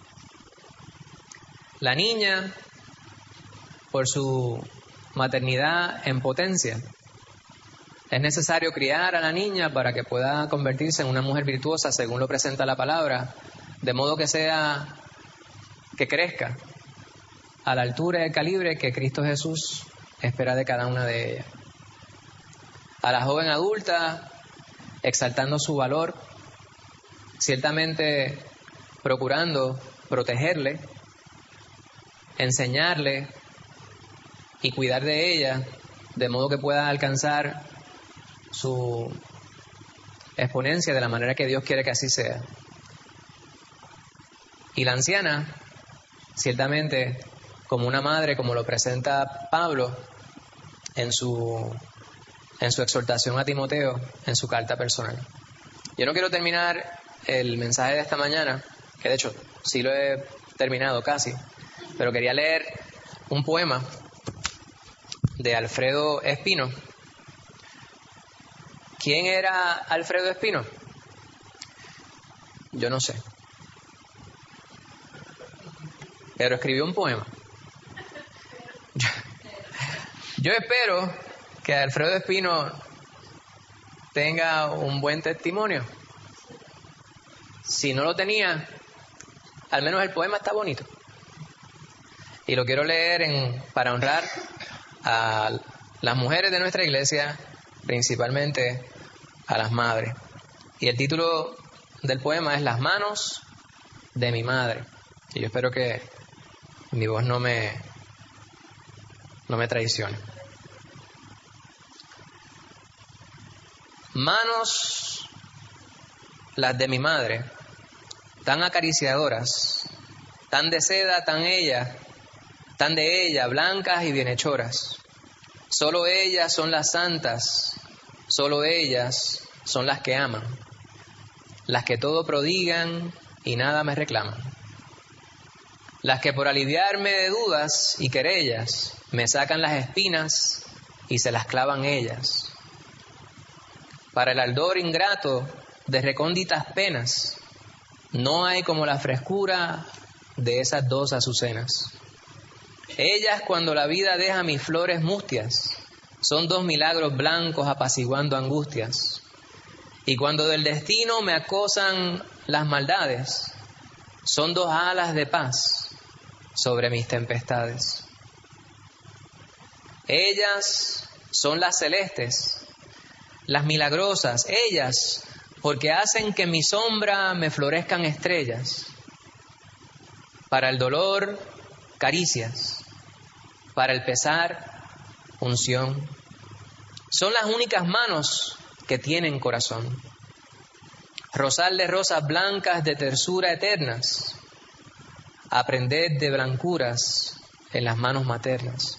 [SPEAKER 1] La niña, por su maternidad en potencia, es necesario criar a la niña para que pueda convertirse en una mujer virtuosa, según lo presenta la palabra, de modo que crezca a la altura y el calibre que Cristo Jesús espera de cada una de ellas. A la joven adulta, exaltando su valor, ciertamente procurando protegerle, enseñarle y cuidar de ella, de modo que pueda alcanzar su exponencia de la manera que Dios quiere que así sea. Y la anciana, ciertamente, como una madre, como lo presenta Pablo en su exhortación a Timoteo, en su carta personal. Yo no quiero terminar el mensaje de esta mañana, que de hecho sí lo he terminado casi, pero quería leer un poema de Alfredo Espino. ¿Quién era Alfredo Espino? Yo no sé. Pero escribió un poema. Yo espero que Alfredo Espino tenga un buen testimonio. Si no lo tenía, al menos el poema está bonito. Y lo quiero leer para honrar a las mujeres de nuestra iglesia, principalmente a las madres. Y el título del poema es Las manos de mi madre. Y yo espero que mi voz no me traicione. Manos las de mi madre, tan acariciadoras, tan de seda, tan de ella, blancas y bienhechoras. Solo ellas son las santas, solo ellas son las que aman, las que todo prodigan y nada me reclaman, las que por aliviarme de dudas y querellas me sacan las espinas y se las clavan ellas. Para el ardor ingrato de recónditas penas, no hay como la frescura de esas dos azucenas. Ellas, cuando la vida deja mis flores mustias, son dos milagros blancos apaciguando angustias. Y cuando del destino me acosan las maldades, son dos alas de paz sobre mis tempestades. Ellas son las celestes, las milagrosas, ellas, porque hacen que en mi sombra me florezcan estrellas. Para el dolor caricias. Para el pesar, unción. Son las únicas manos que tienen corazón. Rosal de rosas blancas de tersura eternas. Aprended de blancuras en las manos maternas.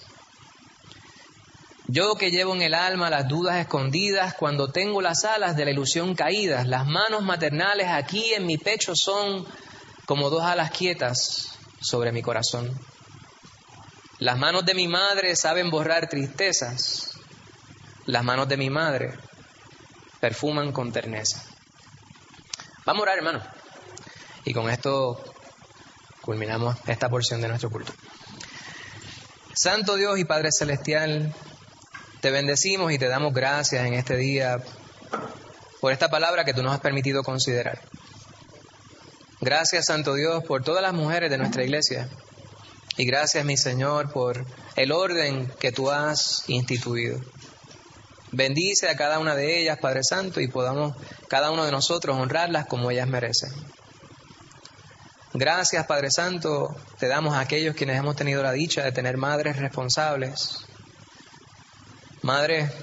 [SPEAKER 1] Yo que llevo en el alma las dudas escondidas, cuando tengo las alas de la ilusión caídas, las manos maternales aquí en mi pecho son como dos alas quietas sobre mi corazón. Las manos de mi madre saben borrar tristezas. Las manos de mi madre perfuman con terneza. Vamos a orar, hermano. Y con esto culminamos esta porción de nuestro culto. Santo Dios y Padre Celestial, te bendecimos y te damos gracias en este día por esta palabra que tú nos has permitido considerar. Gracias, Santo Dios, por todas las mujeres de nuestra iglesia. Y gracias, mi Señor, por el orden que tú has instituido. Bendice a cada una de ellas, Padre Santo, y podamos cada uno de nosotros honrarlas como ellas merecen. Gracias, Padre Santo, te damos a aquellos quienes hemos tenido la dicha de tener madres responsables, madres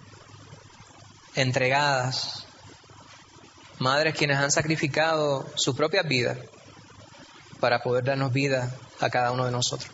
[SPEAKER 1] entregadas, madres quienes han sacrificado sus propias vidas para poder darnos vida a cada uno de nosotros.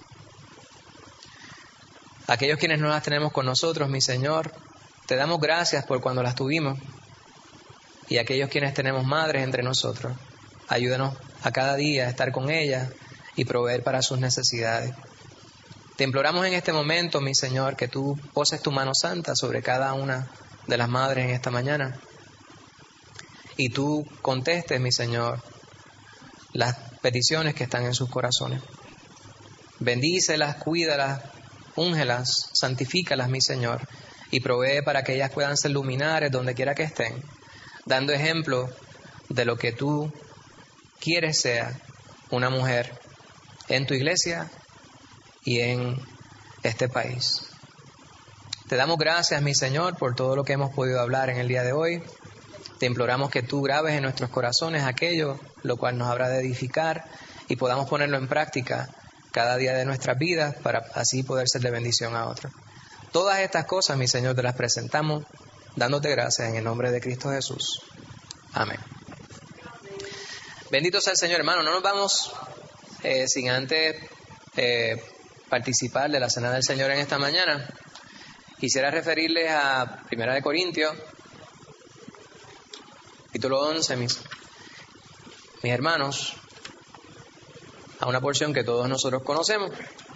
[SPEAKER 1] Aquellos quienes no las tenemos con nosotros, mi Señor, te damos gracias por cuando las tuvimos. Y aquellos quienes tenemos madres entre nosotros, ayúdanos a cada día a estar con ellas y proveer para sus necesidades. Te imploramos en este momento, mi Señor, que tú poses tu mano santa sobre cada una de las madres en esta mañana. Y tú contestes, mi Señor, las peticiones que están en sus corazones. Bendícelas, cuídalas, úngelas, santifícalas, mi Señor, y provee para que ellas puedan ser luminares donde quiera que estén, dando ejemplo de lo que tú quieres sea una mujer en tu iglesia y en este país. Te damos gracias, mi Señor, por todo lo que hemos podido hablar en el día de hoy. Te imploramos que tú grabes en nuestros corazones aquello lo cual nos habrá de edificar y podamos ponerlo en práctica cada día de nuestras vidas para así poder ser de bendición a otros. Todas estas cosas, mi Señor, te las presentamos dándote gracias en el nombre de Cristo Jesús. Amén. Bendito sea el Señor, hermano. No nos vamos sin antes participar de la cena del Señor en esta mañana. Quisiera referirles a 1 Corintios, capítulo 11, mis hermanos, a una porción que todos nosotros conocemos.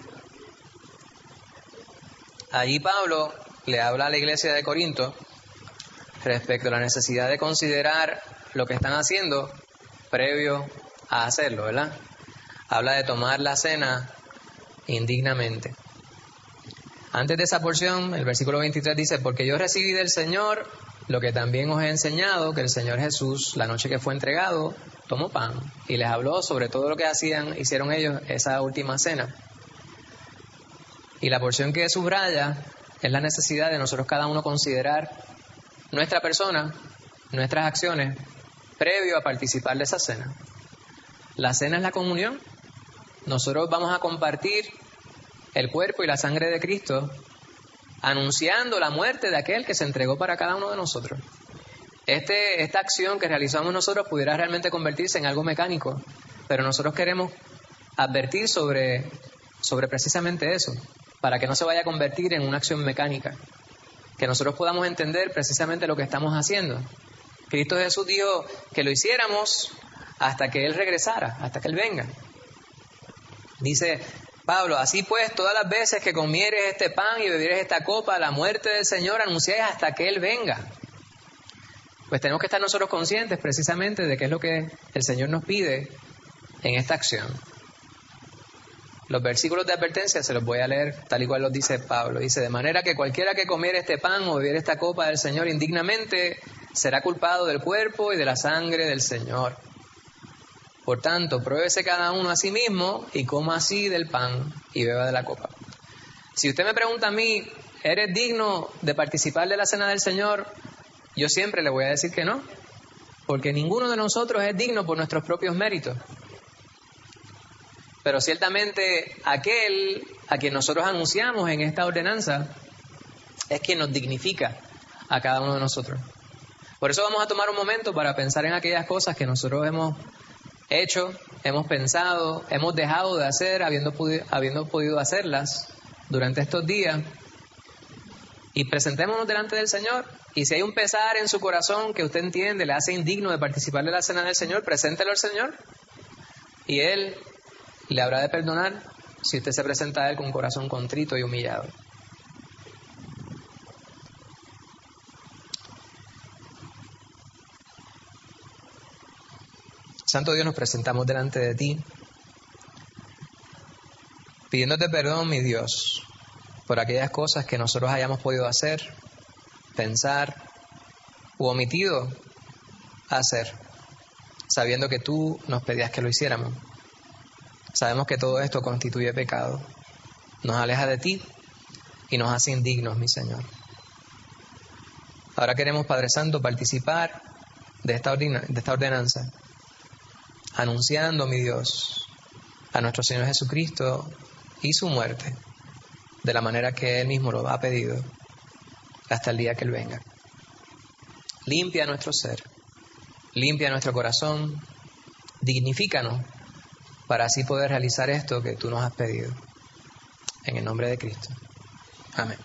[SPEAKER 1] Allí Pablo le habla a la iglesia de Corinto respecto a la necesidad de considerar lo que están haciendo previo a hacerlo, ¿verdad? Habla de tomar la cena indignamente. Antes de esa porción, el versículo 23 dice: porque yo recibí del Señor lo que también os he enseñado, que el Señor Jesús, la noche que fue entregado, tomó pan y les habló sobre todo lo que hicieron ellos esa última cena. Y la porción que subraya es la necesidad de nosotros cada uno considerar nuestra persona, nuestras acciones, previo a participar de esa cena. La cena es la comunión. Nosotros vamos a compartir el cuerpo y la sangre de Cristo, anunciando la muerte de aquel que se entregó para cada uno de nosotros. Esta acción que realizamos nosotros pudiera realmente convertirse en algo mecánico, pero nosotros queremos advertir sobre precisamente eso, para que no se vaya a convertir en una acción mecánica, que nosotros podamos entender precisamente lo que estamos haciendo. Cristo Jesús dijo que lo hiciéramos hasta que Él regresara, hasta que Él venga. Dice Pablo: así pues, todas las veces que comieres este pan y bebieres esta copa, la muerte del Señor anunciáis hasta que Él venga. Pues tenemos que estar nosotros conscientes precisamente de qué es lo que el Señor nos pide en esta acción. Los versículos de advertencia se los voy a leer tal y cual los dice Pablo. Dice: de manera que cualquiera que comiere este pan o bebiere esta copa del Señor indignamente será culpado del cuerpo y de la sangre del Señor. Por tanto, pruébese cada uno a sí mismo y coma así del pan y beba de la copa. Si usted me pregunta a mí, ¿eres digno de participar de la cena del Señor? Yo siempre le voy a decir que no, porque ninguno de nosotros es digno por nuestros propios méritos. Pero ciertamente aquel a quien nosotros anunciamos en esta ordenanza es quien nos dignifica a cada uno de nosotros. Por eso vamos a tomar un momento para pensar en aquellas cosas que nosotros hemos hecho, hemos pensado, hemos dejado de hacer, habiendo podido hacerlas durante estos días. Y presentémonos delante del Señor. Y si hay un pesar en su corazón que usted entiende le hace indigno de participar de la cena del Señor, preséntelo al Señor. Y Él le habrá de perdonar si usted se presenta a Él con un corazón contrito y humillado. Santo Dios, nos presentamos delante de ti, pidiéndote perdón, mi Dios, por aquellas cosas que nosotros hayamos podido hacer, pensar u omitido hacer, sabiendo que tú nos pedías que lo hiciéramos. Sabemos que todo esto constituye pecado, nos aleja de ti y nos hace indignos, mi Señor. Ahora queremos, Padre Santo, participar de esta ordenanza, anunciando, mi Dios, a nuestro Señor Jesucristo y su muerte, de la manera que Él mismo lo ha pedido, hasta el día que Él venga. Limpia nuestro ser, limpia nuestro corazón, dignifícanos, para así poder realizar esto que tú nos has pedido. En el nombre de Cristo. Amén.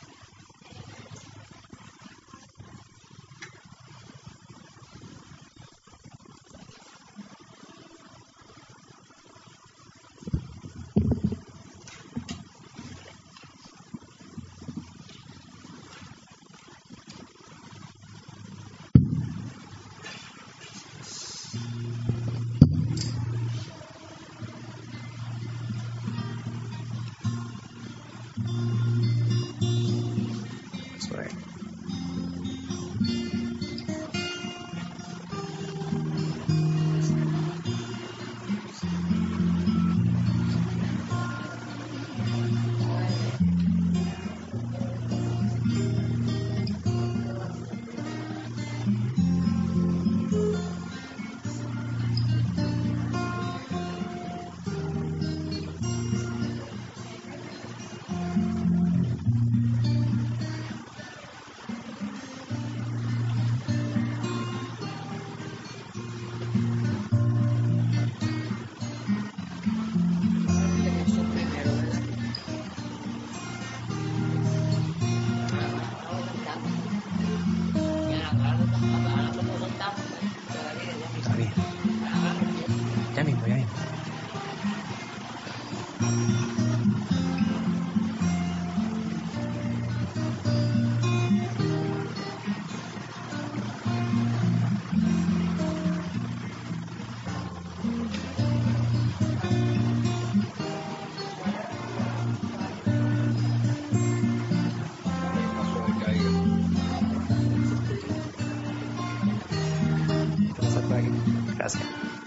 [SPEAKER 1] Gracias.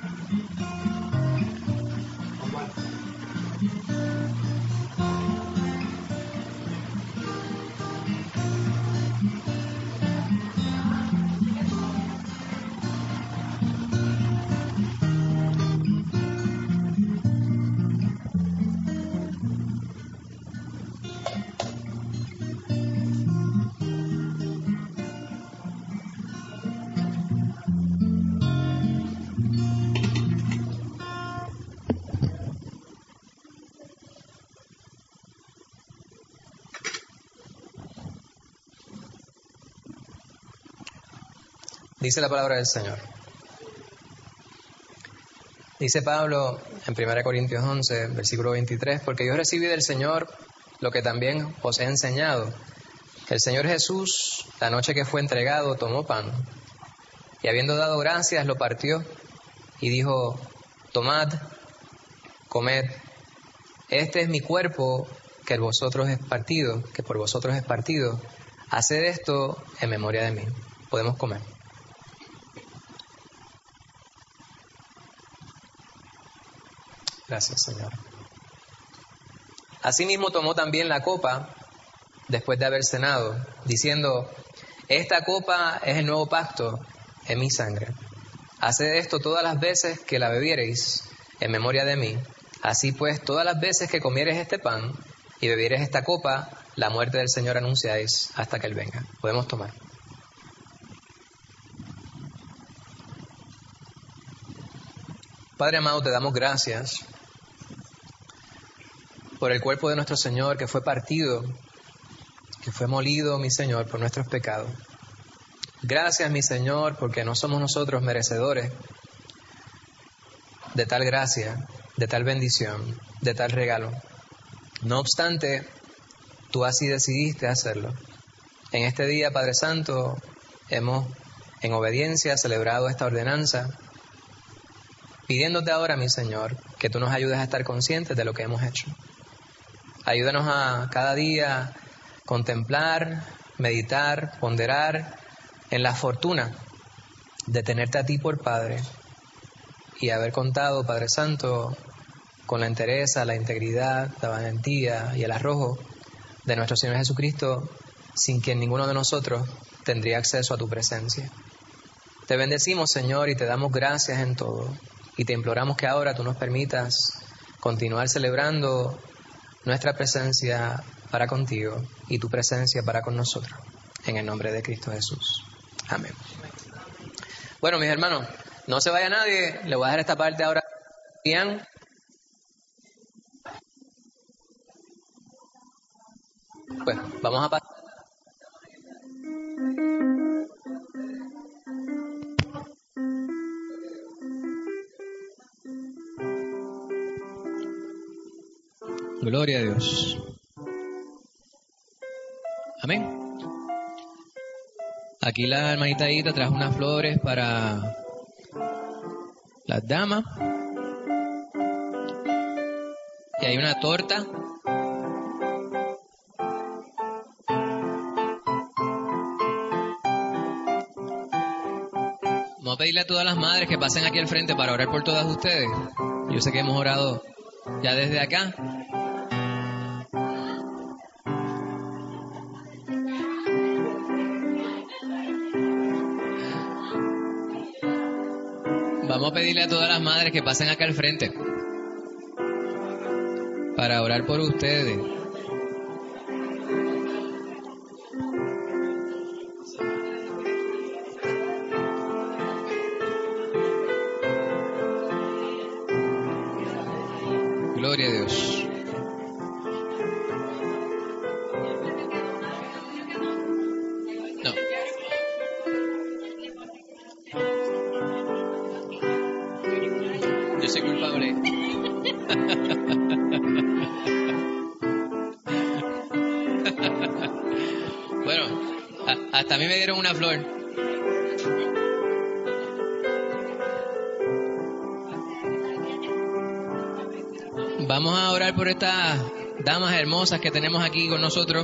[SPEAKER 1] Dice la palabra del Señor. Dice Pablo en 1 Corintios 11, versículo 23, porque yo recibí del Señor lo que también os he enseñado, que el Señor Jesús, la noche que fue entregado, tomó pan, y habiendo dado gracias, lo partió, y dijo, tomad, comed, este es mi cuerpo que por vosotros es partido, haced esto en memoria de mí. Podemos comer. Gracias, Señor. Asimismo tomó también la copa después de haber cenado, diciendo, esta copa es el nuevo pacto en mi sangre. Haced esto todas las veces que la bebiereis en memoria de mí. Así pues, todas las veces que comieres este pan y bebieres esta copa, la muerte del Señor anunciáis hasta que Él venga. Podemos tomar. Padre amado, te damos gracias por el cuerpo de nuestro Señor que fue partido, que fue molido, mi Señor, por nuestros pecados. Gracias, mi Señor, porque no somos nosotros merecedores de tal gracia, de tal bendición, de tal regalo. No obstante, tú así decidiste hacerlo. En este día, Padre Santo, hemos en obediencia celebrado esta ordenanza, pidiéndote ahora, mi Señor, que tú nos ayudes a estar conscientes de lo que hemos hecho. Ayúdanos a cada día contemplar, meditar, ponderar en la fortuna de tenerte a ti por Padre y haber contado, Padre Santo, con la entereza, la integridad, la valentía y el arrojo de nuestro Señor Jesucristo, sin quien ninguno de nosotros tendría acceso a tu presencia. Te bendecimos, Señor, y te damos gracias en todo. Y te imploramos que ahora tú nos permitas continuar celebrando nuestra presencia para contigo y tu presencia para con nosotros. En el nombre de Cristo Jesús. Amén. Bueno, mis hermanos, no se vaya nadie. Le voy a dejar esta parte ahora. Ian. Pues vamos a pasar. Gloria a Dios. Amén. Aquí la hermanita Ita trajo unas flores para las damas. Y hay una torta. Vamos a pedirle a todas las madres que pasen aquí al frente para orar por todas ustedes. Yo sé que hemos orado ya desde acá. Vamos a pedirle a todas las madres que pasen acá al frente para orar por ustedes. Gloria a Dios. No. Yo soy culpable. Bueno, hasta a mí me dieron una flor. Vamos a orar por estas damas hermosas que tenemos aquí con nosotros.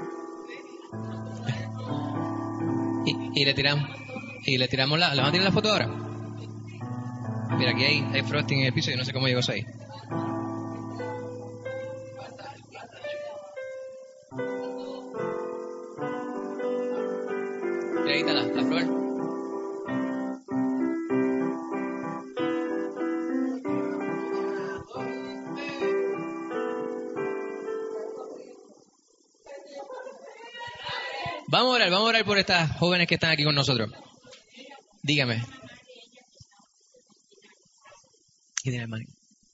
[SPEAKER 1] Y le tiramos ¿la van a tirar la foto ahora? Mira, aquí hay frosting en el piso y no sé cómo llegó eso ahí. Mira, ahí está la flor. Vamos a orar por estas jóvenes que están aquí con nosotros. Dígame. ¿Qué tiene, hermano?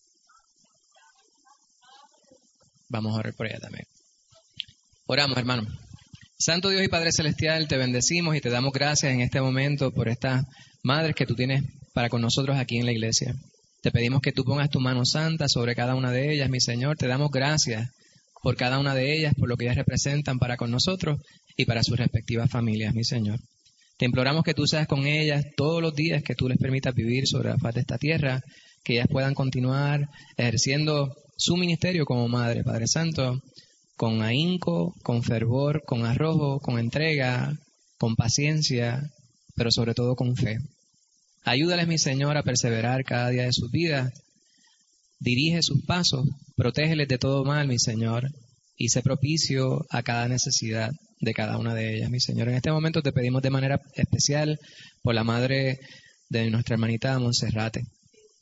[SPEAKER 1] Vamos a orar por ella también. Oramos, hermano. Santo Dios y Padre Celestial, te bendecimos y te damos gracias en este momento por estas madres que tú tienes para con nosotros aquí en la iglesia. Te pedimos que tú pongas tu mano santa sobre cada una de ellas, mi Señor. Te damos gracias por cada una de ellas, por lo que ellas representan para con nosotros y para sus respectivas familias, mi Señor. Te imploramos que tú seas con ellas todos los días, que tú les permitas vivir sobre la faz de esta tierra, que ellas puedan continuar ejerciendo su ministerio como madre, Padre Santo, con ahínco, con fervor, con arrojo, con entrega, con paciencia, pero sobre todo con fe. Ayúdales, mi Señor, a perseverar cada día de sus vidas. Dirige sus pasos, protégeles de todo mal, mi Señor, y sé propicio a cada necesidad de cada una de ellas, mi Señor. En este momento te pedimos de manera especial por la madre de nuestra hermanita Monserrate.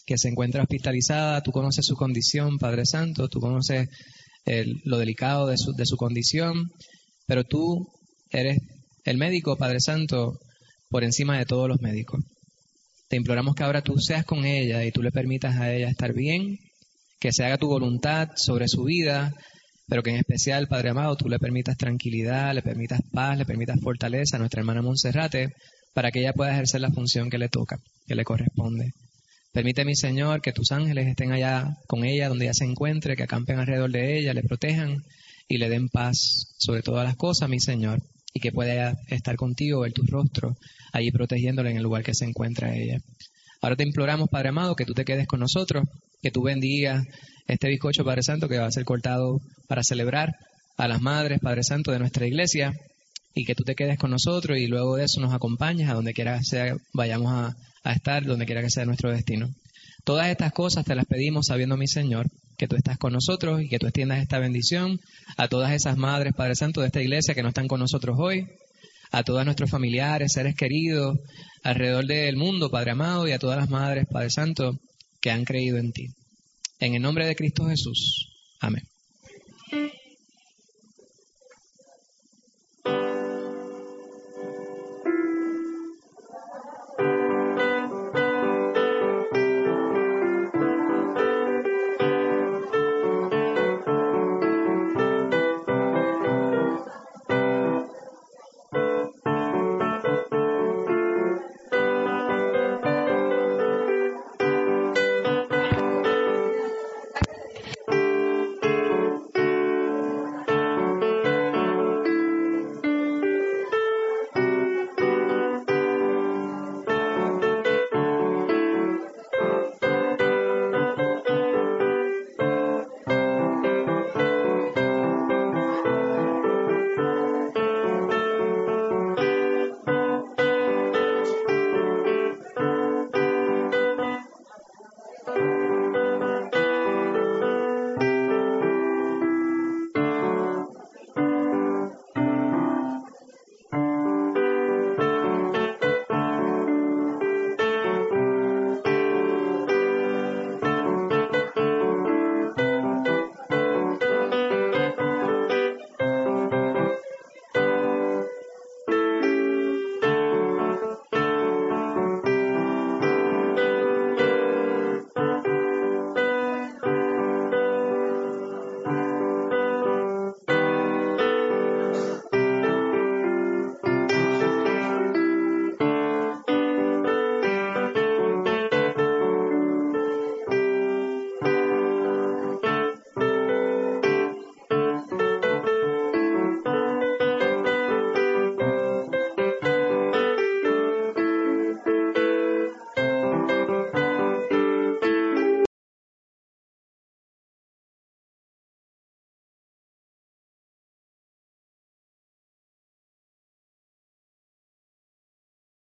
[SPEAKER 1] que se encuentra hospitalizada. Tú conoces su condición, Padre Santo, tú conoces lo delicado de su condición, pero tú eres el médico, Padre Santo, por encima de todos los médicos. Te imploramos que ahora tú seas con ella y tú le permitas a ella estar bien, que se haga tu voluntad sobre su vida, pero que en especial, Padre amado, tú le permitas tranquilidad, le permitas paz, le permitas fortaleza a nuestra hermana Monserrate, para que ella pueda ejercer la función que le toca, que le corresponde. Permite, mi Señor, que tus ángeles estén allá con ella, donde ella se encuentre, que acampen alrededor de ella, le protejan y le den paz sobre todas las cosas, mi Señor, y que pueda estar contigo, ver tu rostro, allí protegiéndole en el lugar que se encuentra ella. Ahora te imploramos, Padre amado, que tú te quedes con nosotros, que tú bendigas este bizcocho, Padre Santo, que va a ser cortado para celebrar a las madres, Padre Santo, de nuestra iglesia, y que tú te quedes con nosotros y luego de eso nos acompañes a donde quiera que sea, vayamos a estar, donde quiera que sea nuestro destino. Todas estas cosas te las pedimos sabiendo, mi Señor, que tú estás con nosotros y que tú extiendas esta bendición a todas esas madres, Padre Santo, de esta iglesia que no están con nosotros hoy, a todos nuestros familiares, seres queridos, alrededor del mundo, Padre amado, y a todas las madres, Padre Santo, que han creído en ti. En el nombre de Cristo Jesús. Amén.